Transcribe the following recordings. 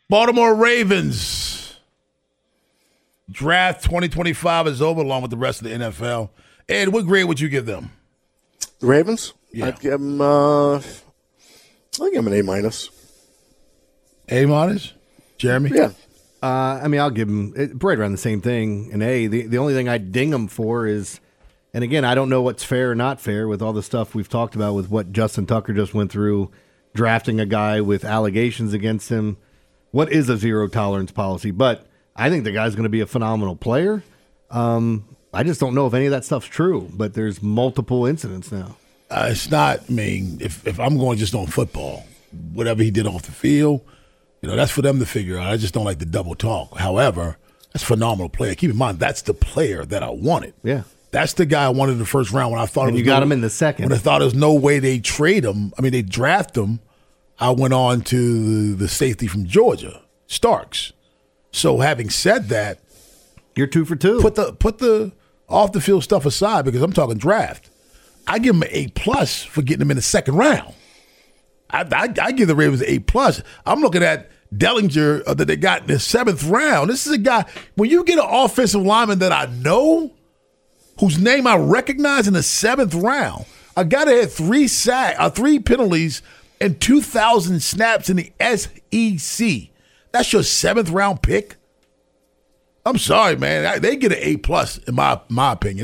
Baltimore Ravens. Draft 2025 is over along with the rest of the NFL. Ed, what grade would you give them? The Ravens? Yeah. I'd give them, I'd give them an A-. A-? Jeremy? Yeah. I'll give them right around the same thing, an A. The only thing I'd ding them for is, and again, I don't know what's fair or not fair with all the stuff we've talked about with what Justin Tucker just went through, drafting a guy with allegations against him. What is a zero-tolerance policy? But I think the guy's going to be a phenomenal player. I just don't know if any of that stuff's true, but there's multiple incidents now. It's not, if I'm going just on football, whatever he did off the field, that's for them to figure out. I just don't like the double talk. However, that's a phenomenal player. Keep in mind, that's the player that I wanted. Yeah. That's the guy I wanted in the first round when I thought you got him in the second. When I thought there was no way they trade him, they draft him, I went on to the safety from Georgia, Starks. So having said that, you're 2 for 2. Put the off the field stuff aside because I'm talking draft. I give him an A+ for getting him in the second round. I give the Ravens an A+. I'm looking at Dellinger that they got in the 7th round. This is a guy, when you get an offensive lineman that I know, whose name I recognize in the 7th round, a guy that had 3 penalties and 2,000 snaps in the SEC. That's your 7th round pick? I'm sorry, man. They get an A+ in my opinion.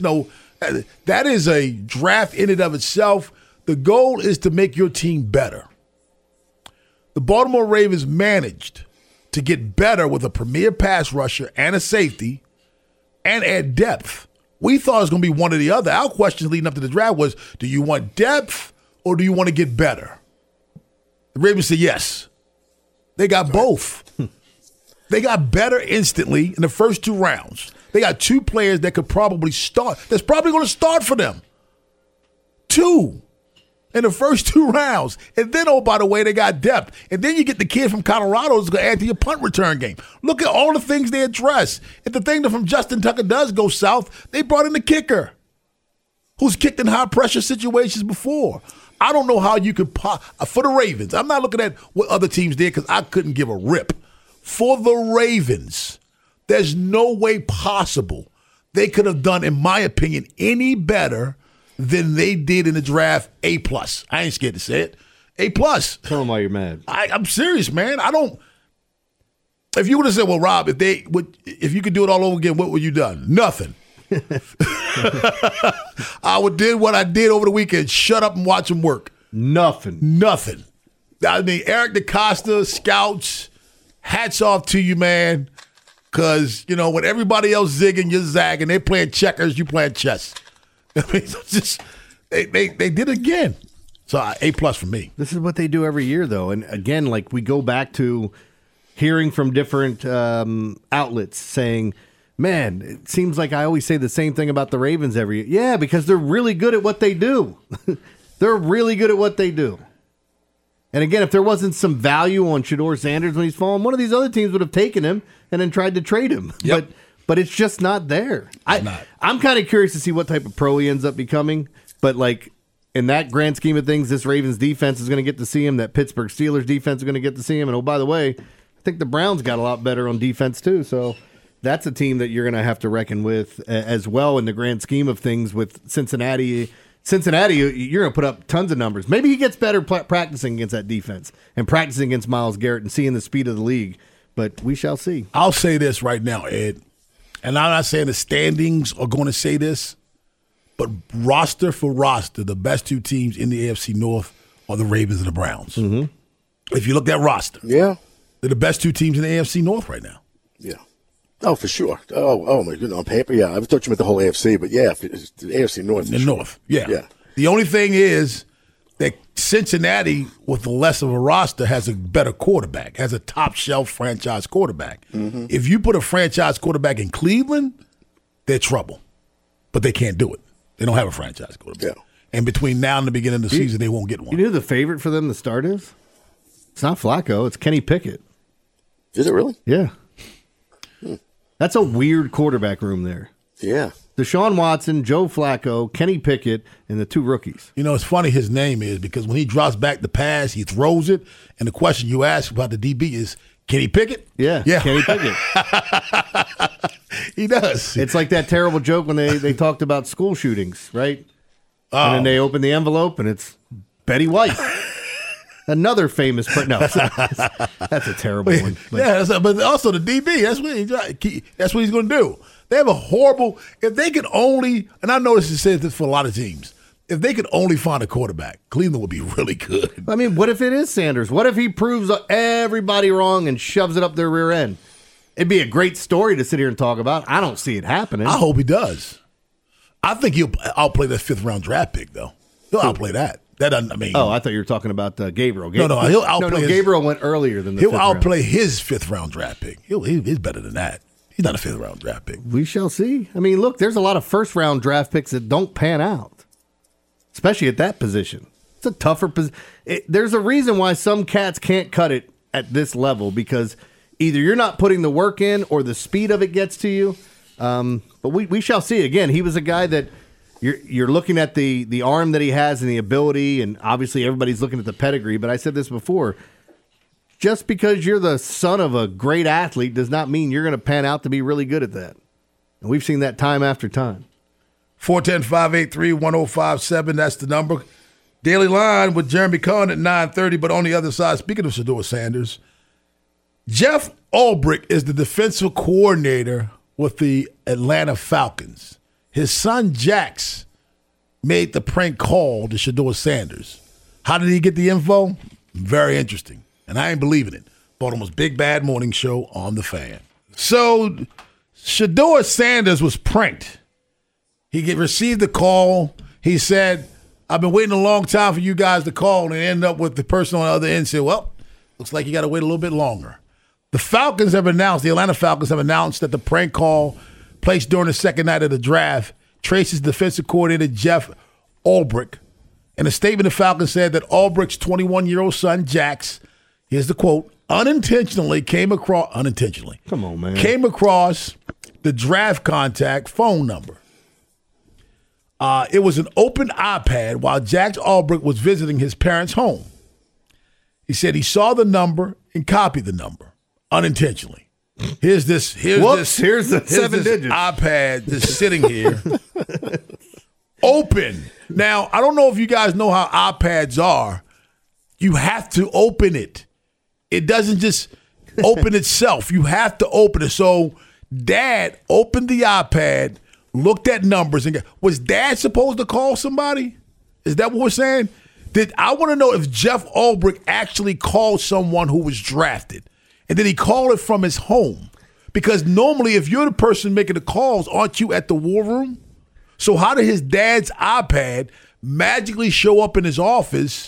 That is a draft in and of itself. The goal is to make your team better. The Baltimore Ravens managed to get better with a premier pass rusher and a safety and add depth. We thought it was going to be one or the other. Our question leading up to the draft was, do you want depth or do you want to get better? The Ravens said yes. They got both. They got better instantly in the first 2 rounds. They got 2 players that could probably start. That's probably going to start for them. 2 in the first 2 rounds. And then, oh, by the way, they got depth. And then you get the kid from Colorado who's going to add to your punt return game. Look at all the things they address. If the thing that from Justin Tucker does go south, they brought in the kicker who's kicked in high-pressure situations before. I don't know how you could for the Ravens. I'm not looking at what other teams did because I couldn't give a rip. For the Ravens, there's no way possible they could have done, in my opinion, any better than they did in the draft. A+. I ain't scared to say it. A+. Tell them why you're mad. I'm serious, man. If you would have said, well, Rob, if you could do it all over again, what would you done? Nothing. I would did what I did over the weekend. Shut up and watch them work. Nothing. Eric DeCosta, scouts, hats off to you, man. Because, when everybody else zigging, you're zagging. They playing checkers, you playing chess. They did it again. So A+ for me. This is what they do every year, though. And again, we go back to hearing from different outlets saying, man, it seems like I always say the same thing about the Ravens every year. Yeah, because they're really good at what they do. They're really good at what they do. And again, if there wasn't some value on Shedeur Sanders when he's fallen, one of these other teams would have taken him and then tried to trade him. Yep. But it's just not there. I'm kind of curious to see what type of pro he ends up becoming. But in that grand scheme of things, this Ravens defense is going to get to see him. That Pittsburgh Steelers defense is going to get to see him. And oh, by the way, I think the Browns got a lot better on defense too. So that's a team that you're going to have to reckon with as well in the grand scheme of things with Cincinnati. Cincinnati, you're going to put up tons of numbers. Maybe he gets better practicing against that defense and practicing against Myles Garrett and seeing the speed of the league. But we shall see. I'll say this right now, Ed, and I'm not saying the standings are going to say this, but roster for roster, the best 2 teams in the AFC North are the Ravens and the Browns. Mm-hmm. If you look at roster, yeah, they're the best 2 teams in the AFC North right now. Yeah. Oh, for sure. Oh my goodness. On paper, yeah. I thought you meant the whole AFC, but yeah, it's the AFC North. The North, yeah. The only thing is that Cincinnati, with the less of a roster, has a better quarterback, has a top-shelf franchise quarterback. Mm-hmm. If you put a franchise quarterback in Cleveland, they're trouble. But they can't do it. They don't have a franchise quarterback. Yeah. And between now and the beginning of the season, they won't get one. You know who the favorite for them to start is? It's not Flacco. It's Kenny Pickett. Is it really? Yeah. That's a weird quarterback room there. Yeah. Deshaun Watson, Joe Flacco, Kenny Pickett, and the 2 rookies. It's funny his name is because when he drops back the pass, he throws it. And the question you ask about the DB is, Kenny Pickett? Yeah. Kenny Pickett. He does. It's like that terrible joke when they talked about school shootings, right? And then they open the envelope and it's Betty White. Another famous no, that's a terrible one. But. Yeah, but also the DB, that's what he's going to do. They have a horrible, if they could only, and I notice it says this for a lot of teams, if they could only find a quarterback, Cleveland would be really good. I mean, what if it is Sanders? What if he proves everybody wrong and shoves it up their rear end? It'd be a great story to sit here and talk about. I don't see it happening. I hope he does. I think he'll outplay that 5th-round draft pick, though. He'll outplay that. That doesn't, I mean. Oh, I thought you were talking about Gabriel. No, he'll outplay. No, Gabriel went earlier than the He'll 5th round. outplay his 5th-round draft pick. He's better than that. He's not a 5th-round draft pick. We shall see. I mean, look, there's a lot of 1st-round draft picks that don't pan out, especially at that position. It's a tougher position. There's a reason why some cats can't cut it at this level, because either you're not putting the work in or the speed of it gets to you. But we shall see. Again, he was a guy that you're looking at the arm that he has and the ability, and obviously everybody's looking at the pedigree. But I said this before. Just because you're the son of a great athlete does not mean you're going to pan out to be really good at that. And we've seen that time after time. 410-583-1057, that's the number. Daily Line with Jeremy Cohen at 9:30, but on the other side, speaking of Shedeur Sanders, Jeff Ulbrich is the defensive coordinator with the Atlanta Falcons. His son, Jax, made the prank call to Shedeur Sanders. How did he get the info? Very interesting. And I ain't believing it. Baltimore's Big Bad Morning Show on The Fan. So Shedeur Sanders was pranked. He received the call. He said, I've been waiting a long time for you guys to call, and end up with the person on the other end said, well, looks like you got to wait a little bit longer. The Atlanta Falcons have announced that the prank call placed during the second night of the draft traces defensive coordinator Jeff Ulbrich. In a statement, the Falcons said that Ulbrich's 21-year-old son, Jax, here's the quote, came across the draft contact phone number. It was an open iPad while Jax Ulbrich was visiting his parents' home. He said he saw the number and copied the number unintentionally. Here's the 7 digits. iPad just sitting here. Open. Now, I don't know if you guys know how iPads are. You have to open it. It doesn't just open itself. You have to open it. So Dad opened the iPad, looked at numbers, and was Dad supposed to call somebody? Is that what we're saying? I want to know if Jeff Ulbrich actually called someone who was drafted, and then he called it from his home. Because normally, if you're the person making the calls, aren't you at the war room? So how did his dad's iPad magically show up in his office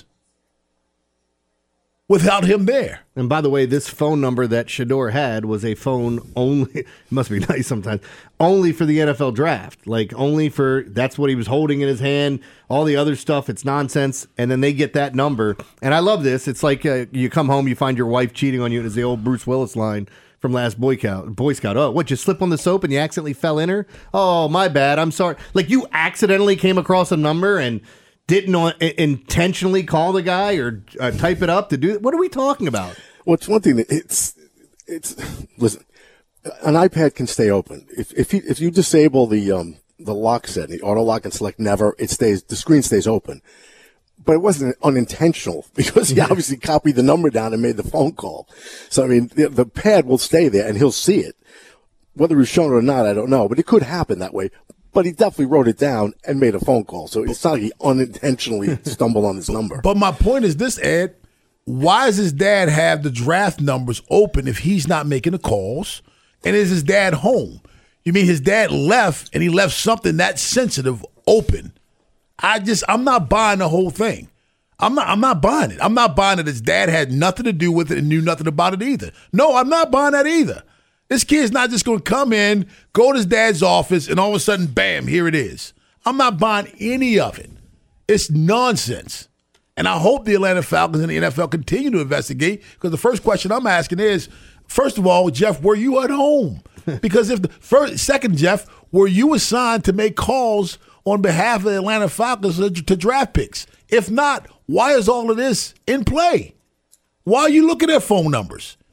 without him there? And by the way, this phone number that Shedeur had was a phone only, it must be nice sometimes, only for the NFL draft. Like only for, that's what he was holding in his hand. All the other stuff, it's nonsense. And then they get that number. And I love this. It's like you come home, you find your wife cheating on you. And it's the old Bruce Willis line from last Boy Scout. Oh, what, you slip on the soap and you accidentally fell in her? Oh, my bad. I'm sorry. Like you accidentally came across a number and didn't intentionally call the guy or type it up to do it. What are we talking about? Well, it's one thing that it's listen, an iPad can stay open. If you disable the lock setting, the auto lock and select never, the screen stays open. But it wasn't unintentional because he obviously copied the number down and made the phone call. So, I mean, the pad will stay there and he'll see it. Whether he's shown it or not, I don't know. But it could happen that way. But he definitely wrote it down and made a phone call. So it's not like he unintentionally stumbled on this number. But my point is this, Ed. Why does his dad have the draft numbers open if he's not making the calls? And is his dad home? You mean his dad left and he left something that sensitive open? I'm not buying the whole thing. I'm not buying it. I'm not buying that his dad had nothing to do with it and knew nothing about it either. No, I'm not buying that either. This kid's not just going to come in, go to his dad's office, and all of a sudden, bam, here it is. I'm not buying any of it. It's nonsense. And I hope the Atlanta Falcons and the NFL continue to investigate, because the first question I'm asking is, first of all, Jeff, were you at home? Because second, Jeff, were you assigned to make calls on behalf of the Atlanta Falcons to draft picks? If not, why is all of this in play? Why are you looking at phone numbers?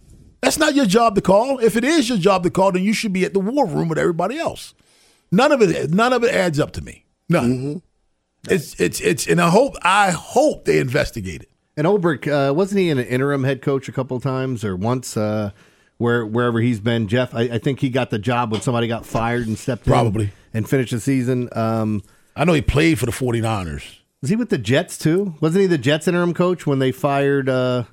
That's not your job to call. If it is your job to call, then you should be at the war room with everybody else. None of it adds up to me. None. It's and I hope they investigate it. And Ulbrich, wasn't he an interim head coach a couple of times or once wherever he's been? Jeff, I think he got the job when somebody got fired and stepped Probably. in and finished the season. I know he played for the 49ers. Was he with the Jets too? Wasn't he the Jets interim coach when they fired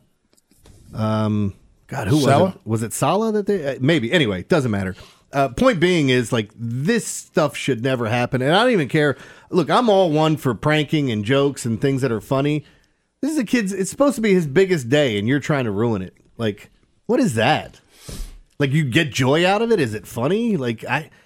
God, who Saleh? was it? Was it Saleh that they maybe? Anyway, doesn't matter. Point being is, like, this stuff should never happen. And I don't even care. Look, I'm all one for pranking and jokes and things that are funny. This is a kid's, it's supposed to be his biggest day, and you're trying to ruin it. Like, what is that? Like, you get joy out of it? Is it funny? Like,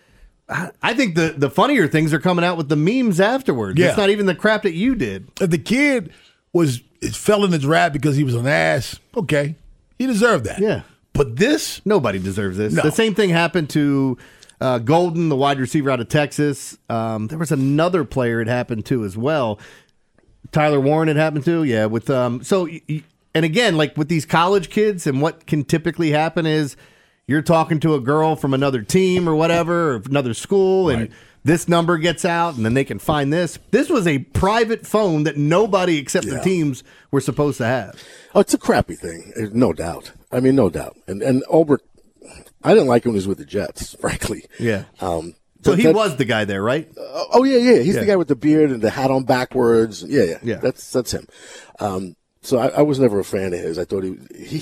I think the funnier things are coming out with the memes afterwards. Yeah. It's not even the crap that you did. If the kid fell in the draft because he was an ass, okay. He deserved that. Yeah. But this? Nobody deserves this. No. The same thing happened to Golden, the wide receiver out of Texas. There was another player it happened to as well. Tyler Warren it happened to. Yeah. With and again, like with these college kids, and what can typically happen is you're talking to a girl from another team or whatever, or another school, and this number gets out, and then they can find this. This was a private phone that nobody except the teams were supposed to have. Oh, it's a crappy thing, no doubt. I mean, no doubt. And Ulbrich, I didn't like him when he was with the Jets, frankly. Yeah. So he was the guy there, right? Yeah. He's the guy with the beard and the hat on backwards. Yeah. That's him. So I was never a fan of his. I thought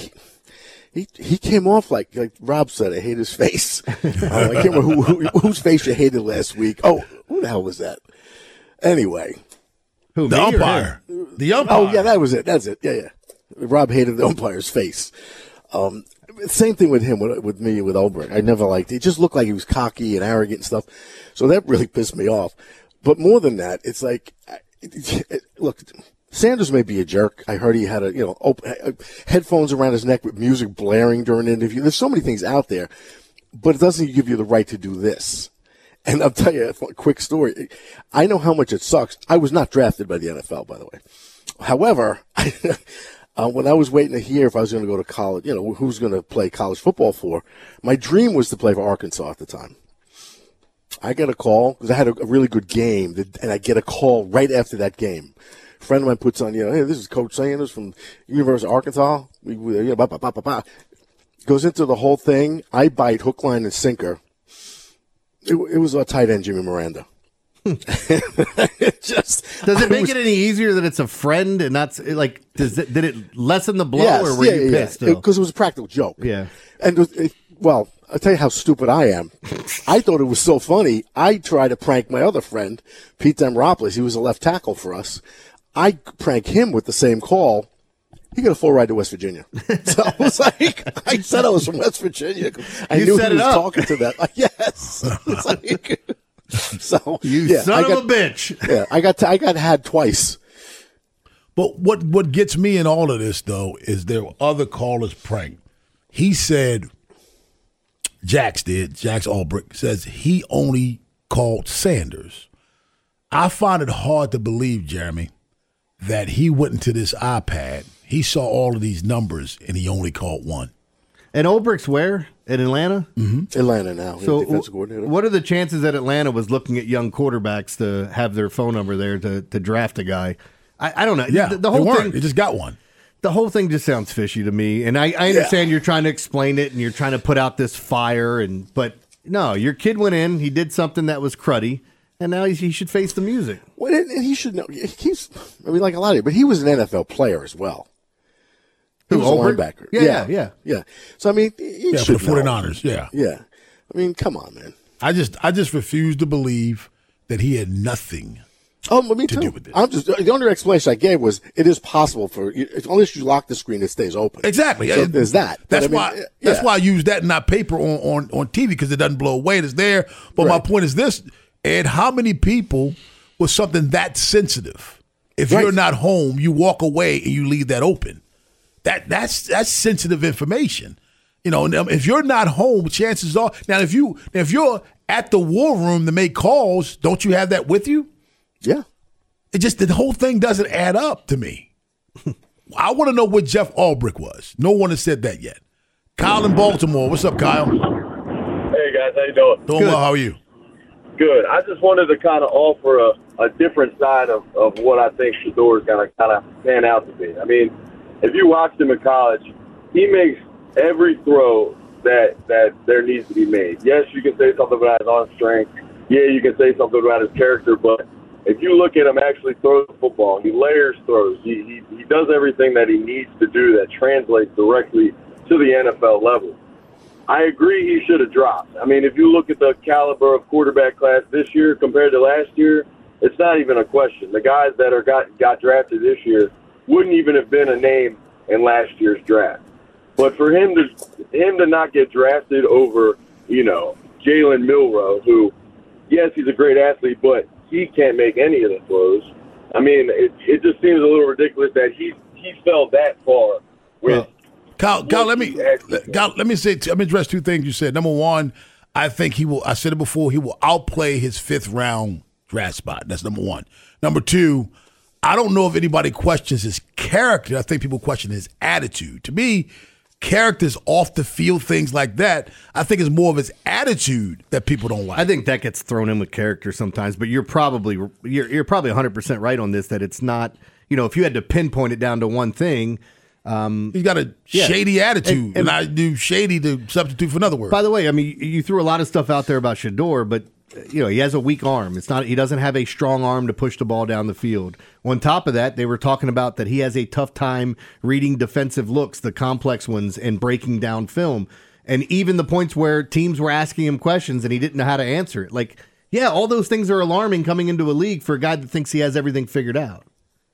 he came off like Rob said. I hate his face. I can't remember whose face you hated last week. Oh, who the hell was that? Anyway, Who, The me or him? umpire. The umpire. oh yeah, that was it. That's it. Yeah. Rob hated the umpire's face. Same thing with him, with me, with Ulbrich. I never liked it. It just looked like he was cocky and arrogant and stuff. So that really pissed me off. But more than that, it's like, look, Sanders may be a jerk. I heard he had headphones around his neck with music blaring during an interview. There's so many things out there, but it doesn't give you the right to do this. And I'll tell you a quick story. I know how much it sucks. I was not drafted by the NFL, by the way. However, when I was waiting to hear if I was going to go to college, who's going to play college football for, my dream was to play for Arkansas at the time. I got a call because I had a really good game, and I get a call right after that game. A friend of mine puts on, hey, this is Coach Sanders from University of Arkansas. Goes into the whole thing. I bite hook, line, and sinker. It was a tight end, Jimmy Miranda. Does it make it any easier that it's a friend and not like? Did it lessen the blow, or were you pissed? Because it was a practical joke. Yeah. And I'll tell you how stupid I am. I thought it was so funny. I tried to prank my other friend, Pete Demropoulos. He was a left tackle for us. I prank him with the same call. He got a full ride to West Virginia. So I was like, I said I was from West Virginia. I knew he was talking to that. Yes. It's like, so son of a bitch. Yeah, I got had twice. But what gets me in all of this, though, is there were other callers pranked. He said, Jax Ulbrich says he only called Sanders. I find it hard to believe, Jeremy, that he went into this iPad, he saw all of these numbers, and he only called one. And Ulbrich's where? In Atlanta? Mm-hmm. Atlanta now. So defensive coordinator. What are the chances that Atlanta was looking at young quarterbacks to have their phone number there to draft a guy? I don't know. Yeah, the whole thing. They just got one. The whole thing just sounds fishy to me. And I understand you're trying to explain it and you're trying to put out this fire. But no, your kid went in. He did something that was cruddy. And now he should face the music. Well, and he should know. Like a lot of you, but he was an NFL player as well. He was a linebacker. Yeah. So, I mean, he should for the 49ers, Yeah. I mean, come on, man. I just refuse to believe that he had nothing me to too. do with this. The only explanation I gave was it is possible unless you lock the screen, it stays open. Exactly. So there's that. That's why I use that, not paper on TV, because it doesn't blow away. It's there. But my point is this, Ed, how many people with something that sensitive, if you're not home, you walk away and you leave that open? That's sensitive information. If you're not home, chances are now if you're at the war room to make calls, don't you have that with you? Yeah. The whole thing doesn't add up to me. I want to know what Jeff Ulbrich was. No one has said that yet. Kyle in Baltimore. What's up, Kyle? Hey guys, how you doing? Doing well. How are you? Good. I just wanted to kind of offer a different side of what I think Shedeur is going to kind of pan out to be. I mean, if you watched him in college, he makes every throw that there needs to be made. Yes, you can say something about his arm strength. Yeah, you can say something about his character, but if you look at him actually throw the football, he layers throws. He does everything that he needs to do that translates directly to the NFL level. I agree he should have dropped. I mean, if you look at the caliber of quarterback class this year compared to last year, it's not even a question. The guys that got drafted this year wouldn't even have been a name in last year's draft. But for him to not get drafted over, Jalen Milroe, who, yes, he's a great athlete, but he can't make any of the throws. I mean, it just seems a little ridiculous that he fell that far with. Kyle, let me address two things you said. Number one, I think he will. I said it before. He will outplay his 5th round draft spot. That's number one. Number two, I don't know if anybody questions his character. I think people question his attitude. To me, characters off the field, things like that, I think it's more of his attitude that people don't like. I think that gets thrown in with character sometimes, but you're probably 100% right on this, that it's not, if you had to pinpoint it down to one thing. He's got a shady attitude, and I do shady to substitute for another word. By the way, I mean, you threw a lot of stuff out there about Shedeur, but he has a weak arm. He doesn't have a strong arm to push the ball down the field. On top of that, they were talking about that he has a tough time reading defensive looks, the complex ones, and breaking down film. And even the points where teams were asking him questions and he didn't know how to answer it. All those things are alarming coming into a league for a guy that thinks he has everything figured out.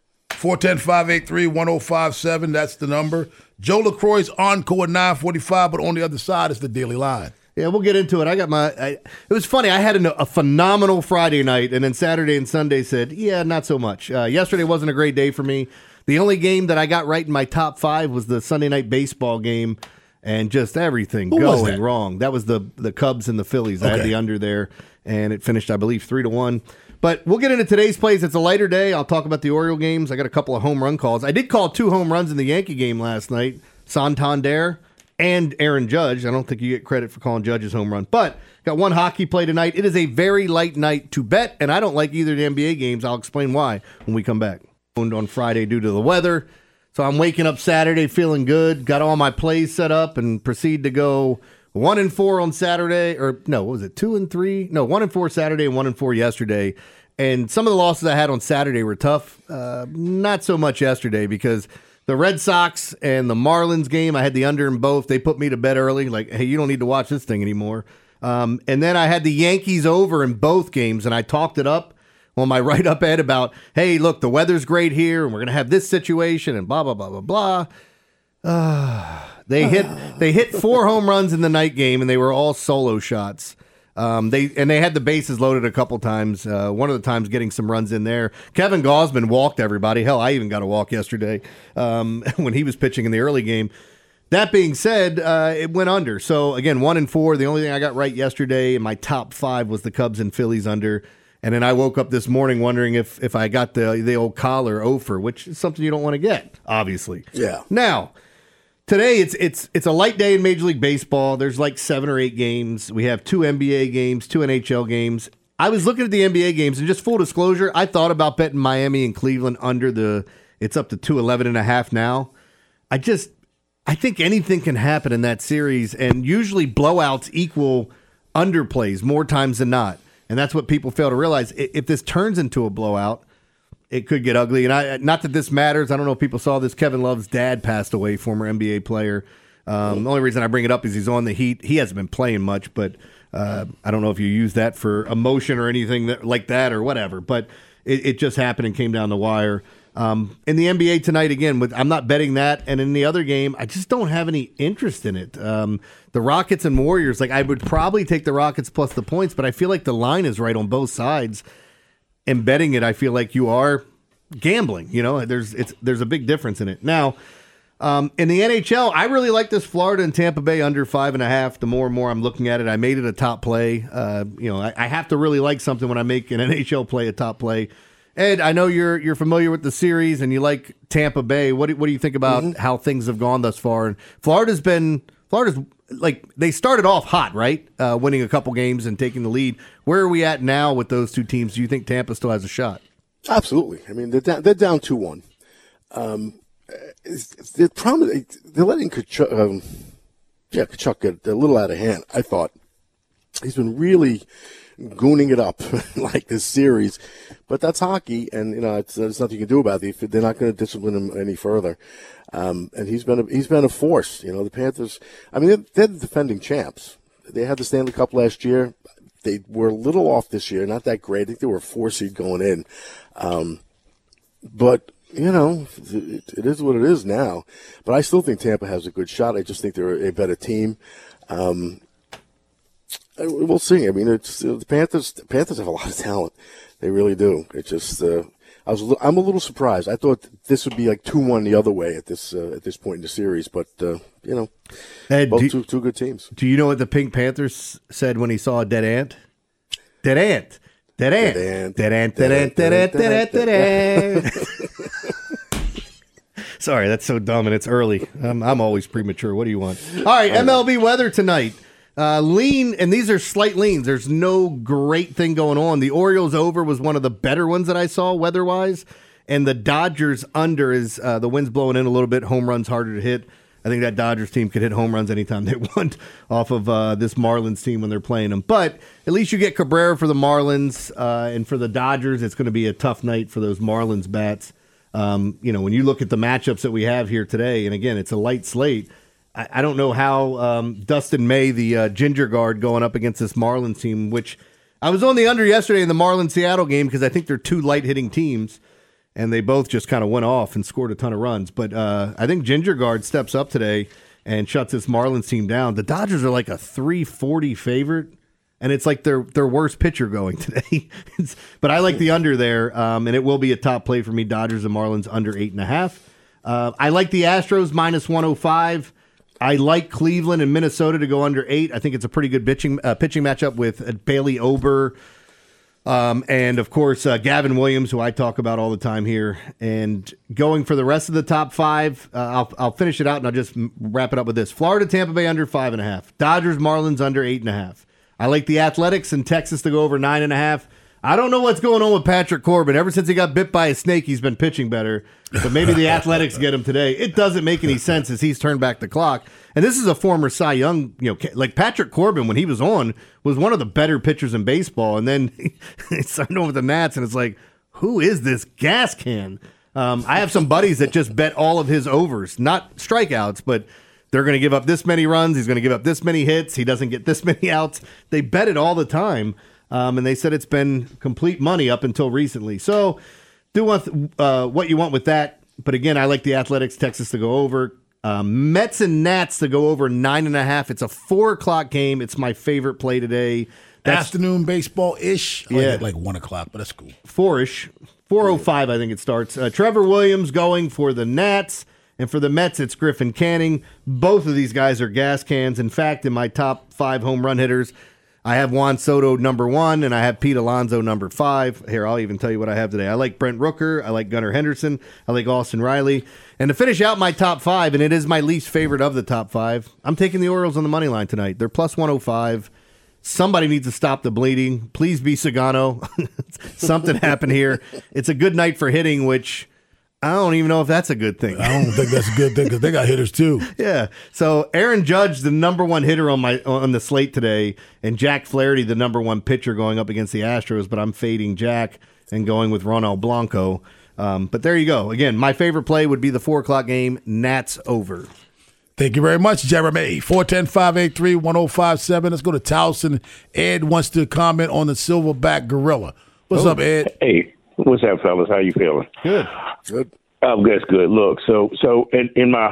410-583-1057, that's the number. Joe LaCroix's encore at 9:45, but on the other side is the Daily Line. Yeah, we'll get into it. It was funny. I had a phenomenal Friday night, and then Saturday and Sunday said, yeah, not so much. Yesterday wasn't a great day for me. The only game that I got right in my top 5 was the Sunday night baseball game, and just everything going wrong. That was the Cubs and the Phillies. I had the under there, and it finished, I believe, 3-1. But we'll get into today's plays. It's a lighter day. I'll talk about the Oriole games. I got a couple of home run calls. I did call 2 home runs in the Yankee game last night. Santander and Aaron Judge. I don't think you get credit for calling Judge's home run. But got one hockey play tonight. It is a very light night to bet, and I don't like either of the NBA games. I'll explain why when we come back. On Friday due to the weather. So I'm waking up Saturday feeling good. Got all my plays set up and proceed to go 1-4 on Saturday, or no, what was it, 2-3? No, 1-4 Saturday and 1-4 yesterday. And some of the losses I had on Saturday were tough. Not so much yesterday because the Red Sox and the Marlins game, I had the under in both. They put me to bed early, like, hey, you don't need to watch this thing anymore. And then I had the Yankees over in both games, and I talked it up on my write-up ad about, hey, look, the weather's great here, and we're going to have this situation, and blah, blah, blah, blah, blah. They hit 4 home runs in the night game, and they were all solo shots. They had the bases loaded a couple times. One of the times getting some runs in there. Kevin Gausman walked everybody. Hell, I even got a walk yesterday when he was pitching in the early game. That being said, it went under. So, again, 1-4. The only thing I got right yesterday in my top 5 was the Cubs and Phillies under. And then I woke up this morning wondering if I got the old collar offer, which is something you don't want to get, obviously. Yeah. Now, today it's a light day in Major League Baseball. There's like 7 or 8 games. We have 2 NBA games, 2 NHL games. I was looking at the NBA games, and just full disclosure, I thought about betting Miami and Cleveland under it's up to 211.5 now. I think anything can happen in that series, and usually blowouts equal underplays more times than not. And that's what people fail to realize. If this turns into a blowout, it could get ugly. And not that this matters. I don't know if people saw this. Kevin Love's dad passed away, former NBA player. The only reason I bring it up is he's on the Heat. He hasn't been playing much, but I don't know if you use that for emotion or anything like that or whatever. But it just happened and came down the wire. In the NBA tonight, again, I'm not betting that. And in the other game, I just don't have any interest in it. The Rockets and Warriors, I would probably take the Rockets plus the points, but I feel like the line is right on both sides. And betting it, I feel like you are gambling. There's a big difference in it. Now, in the NHL, I really like this Florida and Tampa Bay under 5.5. The more and more I'm looking at it, I made it a top play. I have to really like something when I make an NHL play a top play. Ed, I know you're familiar with the series and you like Tampa Bay. What do you think about how things have gone thus far? And Florida's been Florida's like they started off hot, right? Winning a couple games and taking the lead. Where are we at now with those two teams? Do you think Tampa still has a shot? Absolutely. I mean, they're down 2-1. The problem they're letting Kachuk get a little out of hand. I thought he's been really gooning it up like this series, but that's hockey, and there's nothing you can do about it. They're not going to discipline him any further. And he's been a force. The Panthers. I mean, they're the defending champs. They had the Stanley Cup last year. They were a little off this year, not that great. I think they were a 4 seed going in, but. It is what it is now. But I still think Tampa has a good shot. I just think they're a better team. We'll see. I mean, it's the Panthers. The Panthers have a lot of talent. They really do. It's just I'm a little surprised. I thought this would be like 2-1 the other way at this point in the series. But Ed, both two good teams. Do you know what the Pink Panthers said when he saw a dead ant? Dead ant. Dead ant. Dead ant. Dead ant. Dead ant. Dead ant. Dead ant. Sorry, that's so dumb, and it's early. I'm always premature. What do you want? All right, MLB weather tonight. Lean, and these are slight leans. There's no great thing going on. The Orioles over was one of the better ones that I saw weather-wise, and the Dodgers under is the wind's blowing in a little bit. Home runs harder to hit. I think that Dodgers team could hit home runs anytime they want off of this Marlins team when they're playing them. But at least you get Cabrera for the Marlins, and for the Dodgers, it's going to be a tough night for those Marlins bats. When you look at the matchups that we have here today, and again, it's a light slate. I don't know how Dustin May, the ginger guard, going up against this Marlins team, which I was on the under yesterday in the Marlins-Seattle game because I think they're two light-hitting teams, and they both just kind of went off and scored a ton of runs. But I think ginger guard steps up today and shuts this Marlins team down. The Dodgers are like a 340 favorite, and it's like their worst pitcher going today. But I like the under there, and it will be a top play for me, Dodgers and Marlins under 8.5. I like the Astros minus 105. I like Cleveland and Minnesota to go under 8. I think it's a pretty good pitching matchup with Bailey Ober and, of course, Gavin Williams, who I talk about all the time here. And going for the rest of the top 5, I'll finish it out and I'll just wrap it up with this. Florida, Tampa Bay under 5.5. Dodgers, Marlins under 8.5. I like the Athletics and Texas to go over 9.5. I don't know what's going on with Patrick Corbin. Ever since he got bit by a snake, he's been pitching better. But maybe the Athletics get him today. It doesn't make any sense as he's turned back the clock. And this is a former Cy Young, like Patrick Corbin, when he was on, was one of the better pitchers in baseball. And then he signed on with the Nats, and it's like, who is this gas can? I have some buddies that just bet all of his overs, not strikeouts, but they're going to give up this many runs. He's going to give up this many hits. He doesn't get this many outs. They bet it all the time. And they said it's been complete money up until recently. So do what you want with that. But again, I like the Athletics, Texas to go over. Mets and Nats to go over 9.5. It's a 4:00 game. It's my favorite play today. Afternoon baseball-ish. Yeah. Like 1 o'clock, but that's cool. 4-ish. 4:05, I think it starts. Trevor Williams going for the Nats. And for the Mets, it's Griffin Canning. Both of these guys are gas cans. In fact, in my top 5 home run hitters, I have Juan Soto number 1, and I have Pete Alonso number 5. Here, I'll even tell you what I have today. I like Brent Rooker. I like Gunnar Henderson. I like Austin Riley. And to finish out my top 5, and it is my least favorite of the top 5, I'm taking the Orioles on the money line tonight. They're plus 105. Somebody needs to stop the bleeding. Please be Sagano. Something happened here. It's a good night for hitting, which I don't even know if that's a good thing. I don't think that's a good thing because they got hitters too. Yeah. So Aaron Judge, the number 1 hitter on the slate today, and Jack Flaherty, the number 1 pitcher going up against the Astros, but I'm fading Jack and going with Ronald Blanco. But there you go. Again, my favorite play would be the 4:00 game, Nats over. Thank you very much, Jeremy. 410-583-1057. Let's go to Towson. Ed wants to comment on the silverback gorilla. What's up, Ed? Hey, what's up, fellas? How you feeling? Good. Good. That's good. Look, so in my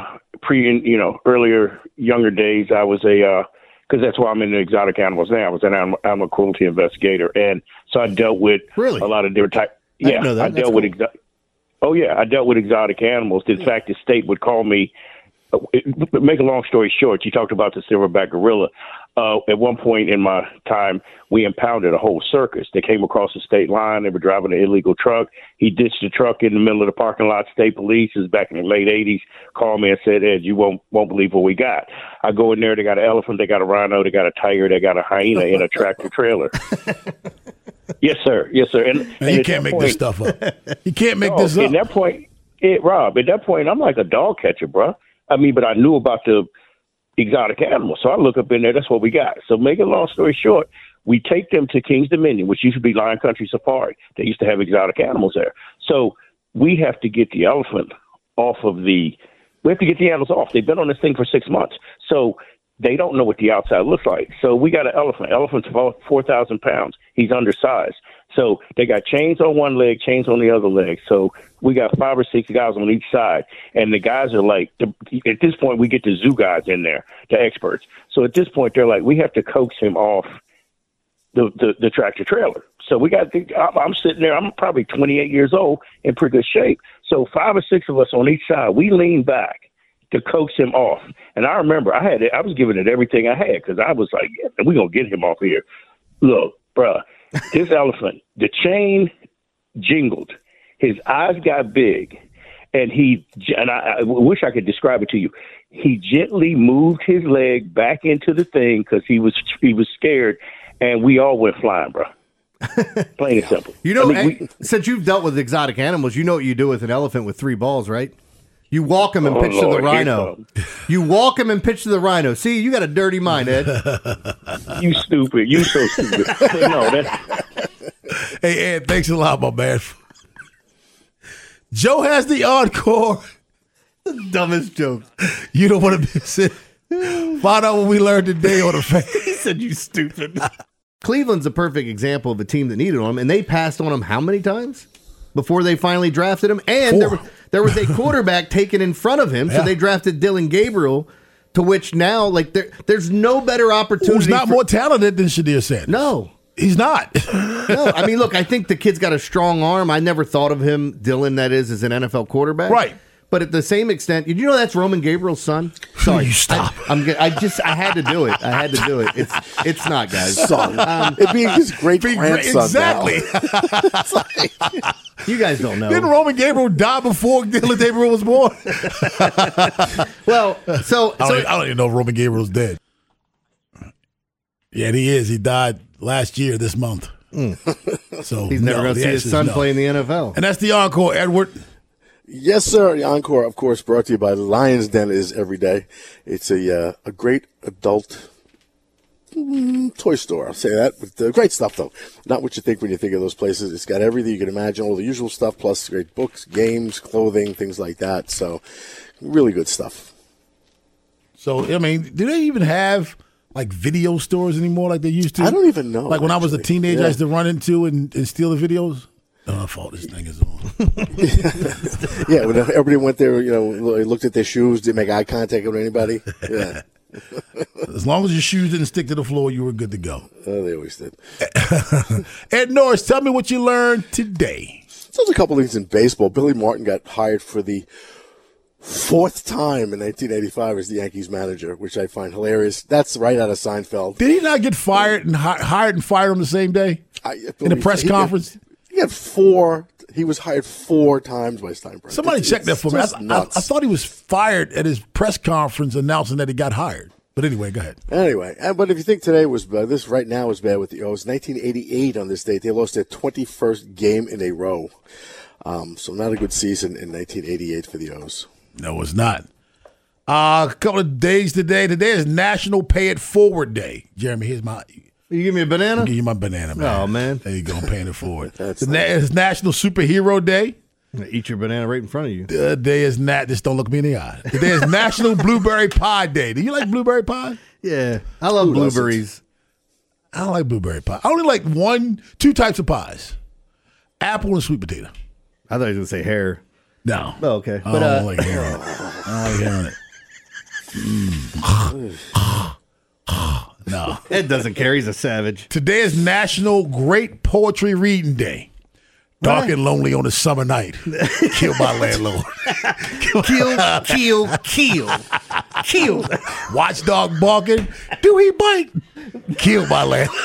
earlier younger days, I was because that's why I'm in the exotic animals now. I was an animal cruelty investigator, and so I dealt with a lot of different types. Yeah, I dealt with exotic animals. In fact, the state would call me. Make a long story short, you talked about the silverback gorilla. at one point in my time, we impounded a whole circus. They came across the state line. They were driving an illegal truck. He ditched the truck in the middle of the parking lot. State police is back in the late 80s. Called me and said, Ed, you won't believe what we got. I go in there. They got an elephant. They got a rhino. They got a tiger. They got a hyena in a tractor trailer. Yes, sir. Yes, sir. And you can't make this stuff up. You can't make this up. At that point, Rob, at that point, I'm like a dog catcher, bro. I mean, but I knew about the exotic animals. So I look up in there. That's what we got. So make a long story short, we take them to King's Dominion, which used to be Lion Country Safari. They used to have exotic animals there. So we have to get the elephant off of we have to get the animals off. They've been on this thing for 6 months. So they don't know what the outside looks like. So we got an elephant. Elephant's 4,000 pounds. He's undersized. So they got chains on one leg, chains on the other leg. So we got 5 or 6 guys on each side. And the guys are like, at this point, we get the zoo guys in there, the experts. So at this point, they're like, we have to coax him off the tractor trailer. So I'm sitting there, I'm probably 28 years old, in pretty good shape. So 5 or 6 of us on each side, we lean back to coax him off. And I remember I was giving it everything I had because I was like, yeah, we're going to get him off here. Look, bruh, this elephant, the chain jingled. His eyes got big, and I wish I could describe it to you. He gently moved his leg back into the thing because he was scared, and we all went flying, bro. Plain and simple. You know, since you've dealt with exotic animals, you know what you do with an elephant with 3 balls, right? You walk him and pitch to the rhino. You walk him and pitch to the rhino. See, you got a dirty mind, Ed. You stupid. You so stupid. No, Hey, Ed, thanks a lot, my man. Joe has the encore. The dumbest joke. You don't want to miss it. Find out what we learned today on the fan. He said, you stupid. Cleveland's a perfect example of a team that needed on him, and they passed on him how many times before they finally drafted him? And there was a quarterback taken in front of him, so they drafted Dylan Gabriel, to which now, like, there's no better opportunity. Who's not more talented than Shadir Sanders? No. He's not. No, I mean, look, I think the kid's got a strong arm. I never thought of him, Dylan, that is, as an NFL quarterback. Right. But at the same extent, did you know that's Roman Gabriel's son? Sorry, you stop. I had to do it. It's not, guys. Son. It'd be his great grandson. Exactly. You guys don't know. Didn't Roman Gabriel die before Dylan Gabriel was born? Well, I don't even know if Roman Gabriel's dead. Yeah, he is. He died last year, this month. So he's never going to see his son play in the NFL. And that's the encore, Edward. Yes, sir. The encore, of course, brought to you by Lion's Den is every day. It's a great adult toy store. I'll say that. But great stuff, though. Not what you think when you think of those places. It's got everything you can imagine, all the usual stuff, plus great books, games, clothing, things like that. So really good stuff. So, I mean, do they even have like video stores anymore like they used to? I don't even know. Like when I was a teenager, I used to run into and steal the videos. Oh, I thought this thing is on. Yeah, when everybody went there, looked at their shoes, didn't make eye contact with anybody. Yeah. As long as your shoes didn't stick to the floor, you were good to go. They always did. Ed Norris, tell me what you learned today. So there's a couple things in baseball. Billy Martin got hired for the 4th time in 1985 as the Yankees manager, which I find hilarious. That's right out of Seinfeld. Did he not get fired and hired and fired on the same day in a press conference? He had 4. He was hired 4 times by Steinbrenner. Somebody check that for me. I thought he was fired at his press conference announcing that he got hired. But anyway, go ahead. Anyway, but if you think today was bad, this right now is bad with the O's. 1988 on this date, they lost their 21st game in a row. So not a good season in 1988 for the O's. No, it's not. A couple of days today. Today is National Pay It Forward Day. Jeremy, here's my... You give me a banana? I'll give you my banana, man. Oh, man. There you go. I'm paying it forward. It's National Superhero Day. Eat your banana right in front of you. Today is just don't look me in the eye. Today is National Blueberry Pie Day. Do you like blueberry pie? Yeah. I love blueberries. I don't like blueberry pie. I only like 2 types of pies. Apple and sweet potato. I thought you were going to say hair. No. Oh, okay. I don't like hearing it. I don't like hearing it. No. Ed doesn't care. He's a savage. Today is National Great Poetry Reading Day. Dark and lonely on a summer night. Kill my landlord. Kill. Watchdog barking. Do he bite? Kill my landlord.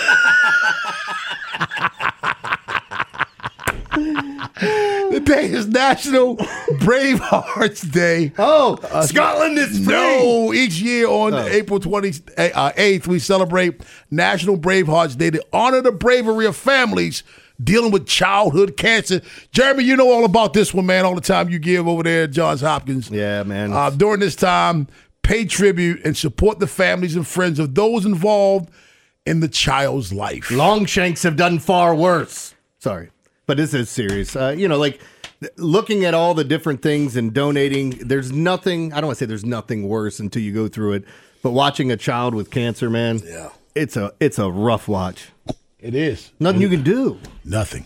Today is National Bravehearts Day. Oh, Scotland is free. No, each year on April 28th, we celebrate National Bravehearts Day to honor the bravery of families dealing with childhood cancer. Jeremy, you know all about this one, man, all the time you give over there at Johns Hopkins. Yeah, man. During this time, pay tribute and support the families and friends of those involved in the child's life. Longshanks have done far worse. Sorry, but this is serious. Looking at all the different things and donating, there's nothing, I don't want to say there's nothing worse until you go through it, but watching a child with cancer, man, it's a rough watch. It is. Nothing you can do. Nothing.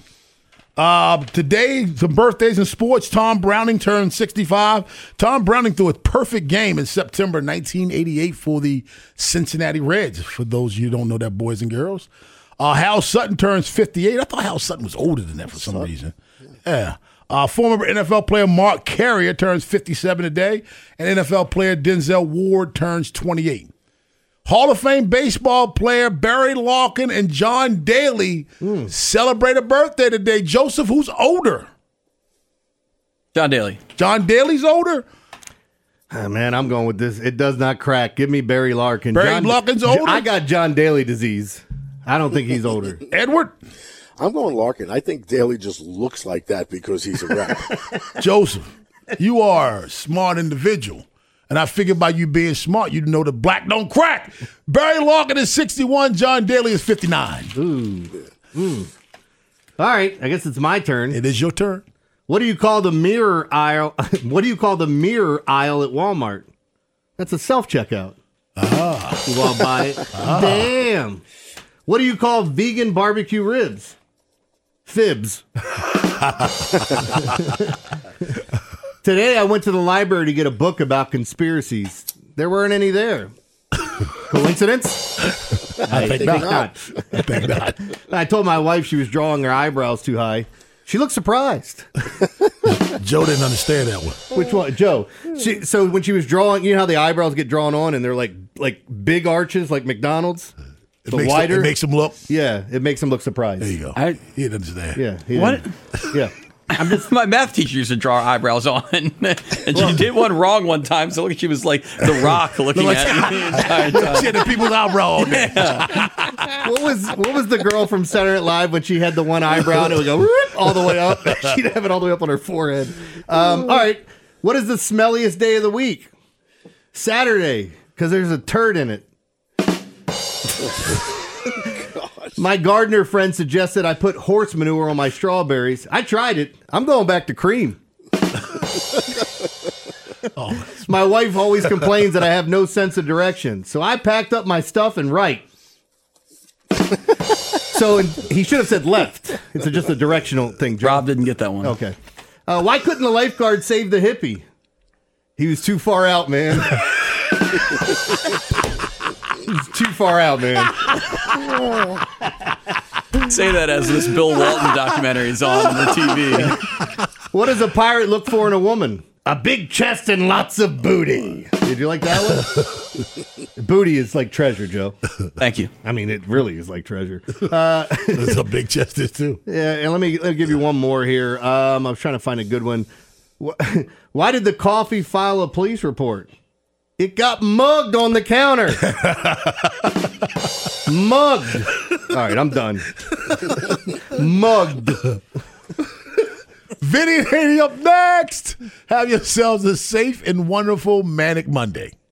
Today, some birthdays in sports. Tom Browning turned 65. Tom Browning threw a perfect game in September 1988 for the Cincinnati Reds. For those of you who don't know that, boys and girls. Hal Sutton turns 58. I thought Hal Sutton was older than that for some reason. Yeah. Former NFL player Mark Carrier turns 57 today. And NFL player Denzel Ward turns 28. Hall of Fame baseball player Barry Larkin and John Daly celebrate a birthday today. Joseph, who's older? John Daly. John Daly's older? Man, I'm going with this. It does not crack. Give me Barry Larkin. Larkin's older? I got John Daly disease. I don't think he's older. Edward? I'm going Larkin. I think Daly just looks like that because he's a rep. Joseph, you are a smart individual. And I figured by you being smart, you know the black don't crack. Barry Larkin is 61. John Daly is 59. All right. I guess it's my turn. It is your turn. What do you call the mirror aisle? What do you call the mirror aisle at Walmart? That's a self-checkout. You want to buy it? Damn. What do you call vegan barbecue ribs? Fibs. Today, I went to the library to get a book about conspiracies. There weren't any there. Coincidence? I think not. I think not. I told my wife she was drawing her eyebrows too high. She looked surprised. Joe didn't understand that one. Which one? Joe. So when she was drawing, you know how the eyebrows get drawn on and they're like big arches like McDonald's? It makes them look. Yeah, it makes them look surprised. There you go. He didn't understand. Yeah. What? Yeah. My math teacher used to draw her eyebrows on, and she did one wrong one time, so she was like The Rock looking at me the entire time. She had the people's eyebrow on there. What was the girl from Saturday Night Live when she had the one eyebrow and it would go all the way up? She'd have it all the way up on her forehead. All right. What is the smelliest day of the week? Saturday, because there's a turd in it. My gardener friend suggested I put horse manure on my strawberries. I tried it. I'm going back to cream. My wife always complains that I have no sense of direction. So I packed up my stuff and right. So he should have said left. It's just a directional thing. Joe. Rob didn't get that one. Okay. Why couldn't the lifeguard save the hippie? He was too far out, man. He's too far out, man. Say that as this Bill Walton documentary is on the TV. What does a pirate look for in a woman? A big chest and lots of booty. Did you like that one? Booty is like treasure, Joe. Thank you. I mean, it really is like treasure. There's a big chest there, too. Yeah, and let me give you one more here. I was trying to find a good one. Why did the coffee file a police report? It got mugged on the counter. Mugged. All right, I'm done. Mugged. Vinny and Haney up next. Have yourselves a safe and wonderful Manic Monday.